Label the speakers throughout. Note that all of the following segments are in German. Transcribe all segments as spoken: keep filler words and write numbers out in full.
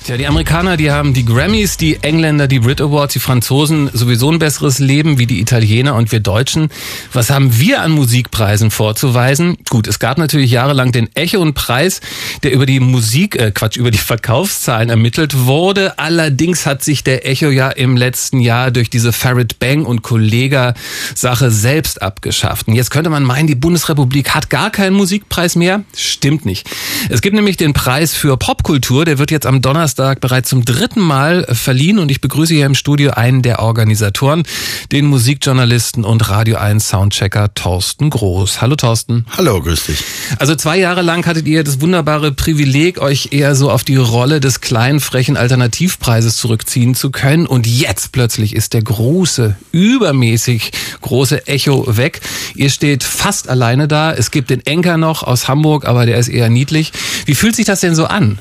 Speaker 1: Ja, die Amerikaner, die haben die Grammys, die Engländer die Brit Awards, die Franzosen sowieso ein besseres Leben wie die Italiener und wir Deutschen. Was haben wir an Musikpreisen vorzuweisen? Gut, es gab natürlich jahrelang den Echo-Preis, der über die Musik, äh Quatsch, über die Verkaufszahlen ermittelt wurde. Allerdings hat sich der Echo ja im letzten Jahr durch diese Farid Bang und Kollega-Sache selbst abgeschafft. Und jetzt könnte man meinen, die Bundesrepublik hat gar keinen Musikpreis mehr. Stimmt nicht. Es gibt nämlich den Preis für Popkultur, der wird jetzt am Donnerstag bereits zum dritten Mal verliehen und ich begrüße hier im Studio einen der Organisatoren, den Musikjournalisten und Radio eins Soundchecker Thorsten Groß. Hallo Thorsten.
Speaker 2: Hallo, grüß dich.
Speaker 1: Also zwei Jahre lang hattet ihr das wunderbare Privileg, euch eher so auf die Rolle des kleinen, frechen Alternativpreises zurückziehen zu können und jetzt plötzlich ist der große, übermäßig große Echo weg. Ihr steht fast alleine da. Es gibt den Enker noch aus Hamburg, aber der ist eher niedlich. Wie fühlt sich das denn so an?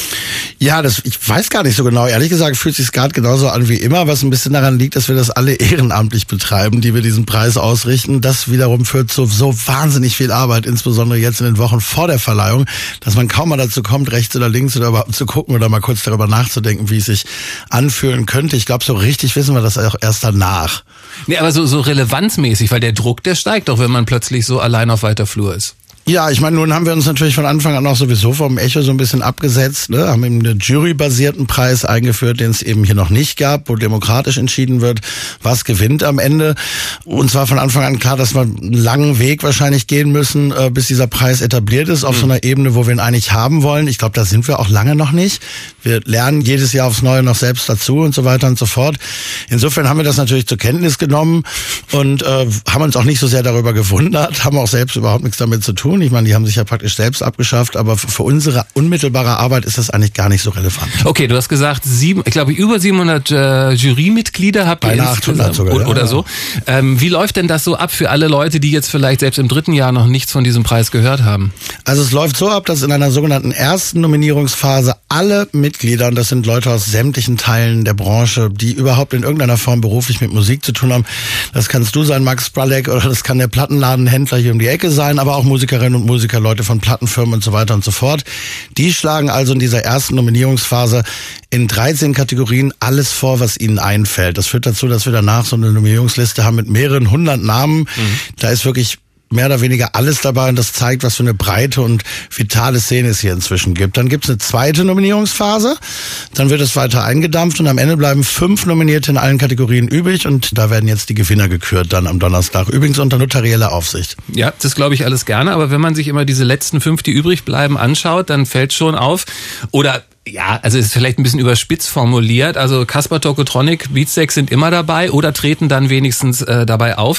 Speaker 2: Ja, das, ich weiß gar nicht so genau. Ehrlich gesagt fühlt sich gerade genauso an wie immer, was ein bisschen daran liegt, dass wir das alle ehrenamtlich betreiben, die wir diesen Preis ausrichten. Das wiederum führt zu so wahnsinnig viel Arbeit, insbesondere jetzt in den Wochen vor der Verleihung, dass man kaum mal dazu kommt, rechts oder links oder überhaupt zu gucken oder mal kurz darüber nachzudenken, wie es sich anfühlen könnte. Ich glaube, so richtig wissen wir das auch erst danach.
Speaker 1: Nee, aber so, so relevanzmäßig, weil der Druck, der steigt doch, wenn man plötzlich so allein auf weiter Flur ist.
Speaker 2: Ja, ich meine, nun haben wir uns natürlich von Anfang an auch sowieso vom Echo so ein bisschen abgesetzt, ne? Haben eben einen jurybasierten Preis eingeführt, den es eben hier noch nicht gab, wo demokratisch entschieden wird, was gewinnt am Ende. Uns war von Anfang an klar, dass wir einen langen Weg wahrscheinlich gehen müssen, äh, bis dieser Preis etabliert ist, auf mhm. so einer Ebene, wo wir ihn eigentlich haben wollen. Ich glaube, da sind wir auch lange noch nicht. Wir lernen jedes Jahr aufs Neue noch selbst dazu und so weiter und so fort. Insofern haben wir das natürlich zur Kenntnis genommen und äh, haben uns auch nicht so sehr darüber gewundert, haben auch selbst überhaupt nichts damit zu tun. Ich meine, die haben sich ja praktisch selbst abgeschafft, aber für unsere unmittelbare Arbeit ist das eigentlich gar nicht so relevant.
Speaker 1: Okay, du hast gesagt, sieben, ich glaube über siebenhundert äh, Jurymitglieder habt ihr
Speaker 2: achthundert sogar,
Speaker 1: oder,
Speaker 2: ja,
Speaker 1: oder so. Ähm, wie läuft denn das so ab für alle Leute, die jetzt vielleicht selbst im dritten Jahr noch nichts von diesem Preis gehört haben?
Speaker 2: Also es läuft so ab, dass in einer sogenannten ersten Nominierungsphase alle Mitglieder, und das sind Leute aus sämtlichen Teilen der Branche, die überhaupt in irgendeiner Form beruflich mit Musik zu tun haben, das kannst du sein, Max Spralek, oder das kann der Plattenladenhändler hier um die Ecke sein, aber auch Musikerinnen und Musiker, Leute von Plattenfirmen und so weiter und so fort. Die schlagen also in dieser ersten Nominierungsphase in dreizehn Kategorien alles vor, was ihnen einfällt. Das führt dazu, dass wir danach so eine Nominierungsliste haben mit mehreren hundert Namen. Mhm. Da ist wirklich mehr oder weniger alles dabei und das zeigt, was für eine breite und vitale Szene es hier inzwischen gibt. Dann gibt es eine zweite Nominierungsphase, dann wird es weiter eingedampft und am Ende bleiben fünf Nominierte in allen Kategorien übrig und da werden jetzt die Gewinner gekürt dann am Donnerstag, übrigens unter notarieller Aufsicht.
Speaker 1: Ja, das glaube ich alles gerne, aber wenn man sich immer diese letzten fünf, die übrig bleiben, anschaut, dann fällt schon auf, oder ja, also ist vielleicht ein bisschen überspitzt formuliert. Also Casper Tokotronic, Beatsteaks sind immer dabei oder treten dann wenigstens äh, dabei auf.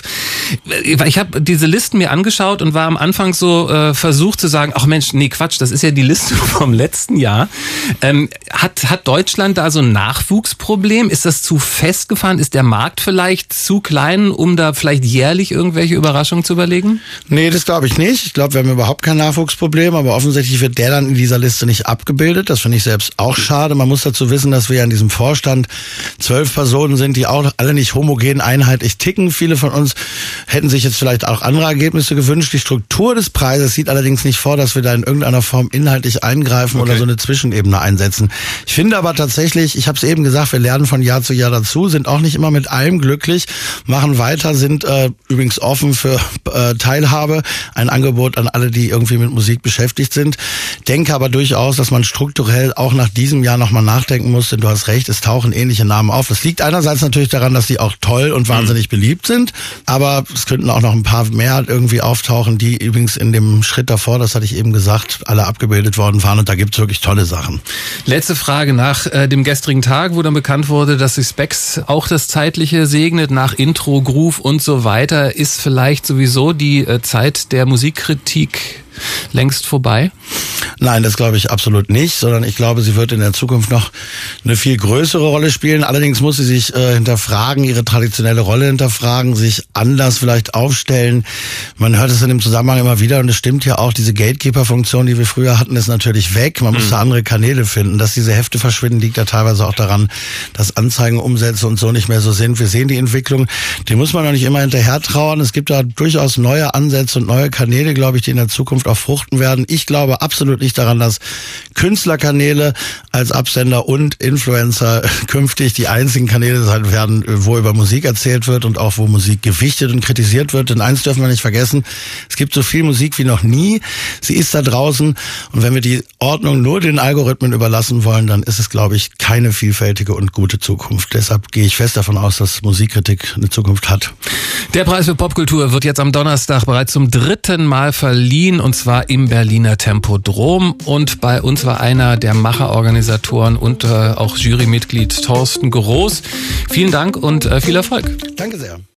Speaker 1: Ich habe diese Listen mir angeschaut und war am Anfang so äh, versucht zu sagen, ach Mensch, nee Quatsch, das ist ja die Liste vom letzten Jahr. Ähm, hat hat Deutschland da so ein Nachwuchsproblem? Ist das zu festgefahren? Ist der Markt vielleicht zu klein, um da vielleicht jährlich irgendwelche Überraschungen zu überlegen?
Speaker 2: Nee, das glaube ich nicht. Ich glaube, wir haben überhaupt kein Nachwuchsproblem, aber offensichtlich wird der dann in dieser Liste nicht abgebildet. Das finde ich sehr selbst auch schade. Man muss dazu wissen, dass wir ja in diesem Vorstand zwölf Personen sind, die auch alle nicht homogen einheitlich ticken. Viele von uns hätten sich jetzt vielleicht auch andere Ergebnisse gewünscht. Die Struktur des Preises sieht allerdings nicht vor, dass wir da in irgendeiner Form inhaltlich eingreifen okay. oder so eine Zwischenebene einsetzen. Ich finde aber tatsächlich, ich habe es eben gesagt, wir lernen von Jahr zu Jahr dazu, sind auch nicht immer mit allem glücklich, machen weiter, sind äh, übrigens offen für äh, Teilhabe, ein Angebot an alle, die irgendwie mit Musik beschäftigt sind. Denke aber durchaus, dass man strukturell auch nach diesem Jahr nochmal nachdenken muss, denn du hast recht, es tauchen ähnliche Namen auf. Das liegt einerseits natürlich daran, dass die auch toll und wahnsinnig mhm. beliebt sind, aber es könnten auch noch ein paar mehr irgendwie auftauchen, die übrigens in dem Schritt davor, das hatte ich eben gesagt, alle abgebildet worden waren und da gibt es wirklich tolle Sachen.
Speaker 1: Letzte Frage nach äh, dem gestrigen Tag, wo dann bekannt wurde, dass die Specs auch das Zeitliche segnet, nach Intro, Groove und so weiter, ist vielleicht sowieso die äh, Zeit der Musikkritik längst vorbei?
Speaker 2: Nein, das glaube ich absolut nicht, sondern ich glaube, sie wird in der Zukunft noch eine viel größere Rolle spielen. Allerdings muss sie sich äh, hinterfragen, ihre traditionelle Rolle hinterfragen, sich anders vielleicht aufstellen. Man hört es in dem Zusammenhang immer wieder und es stimmt ja auch, diese Gatekeeper-Funktion, die wir früher hatten, ist natürlich weg. Man muss mhm. da andere Kanäle finden. Dass diese Hefte verschwinden, liegt ja teilweise auch daran, dass Anzeigenumsätze und so nicht mehr so sind. Wir sehen die Entwicklung, die muss man noch nicht immer hinterher trauern. Es gibt da durchaus neue Ansätze und neue Kanäle, glaube ich, die in der Zukunft Zukunft auch fruchten werden. Ich glaube absolut nicht daran, dass Künstlerkanäle als Absender und Influencer künftig die einzigen Kanäle sein werden, wo über Musik erzählt wird und auch wo Musik gewichtet und kritisiert wird. Denn eins dürfen wir nicht vergessen, es gibt so viel Musik wie noch nie. Sie ist da draußen und wenn wir die Ordnung nur den Algorithmen überlassen wollen, dann ist es, glaube ich, keine vielfältige und gute Zukunft. Deshalb gehe ich fest davon aus, dass Musikkritik eine Zukunft hat.
Speaker 1: Der Preis für Popkultur wird jetzt am Donnerstag bereits zum dritten Mal verliehen und zwar im Berliner Tempodrom. Und bei uns war einer der Macherorganisatoren und äh, auch Jurymitglied Thorsten Groß. Vielen Dank und äh, viel Erfolg.
Speaker 2: Danke sehr.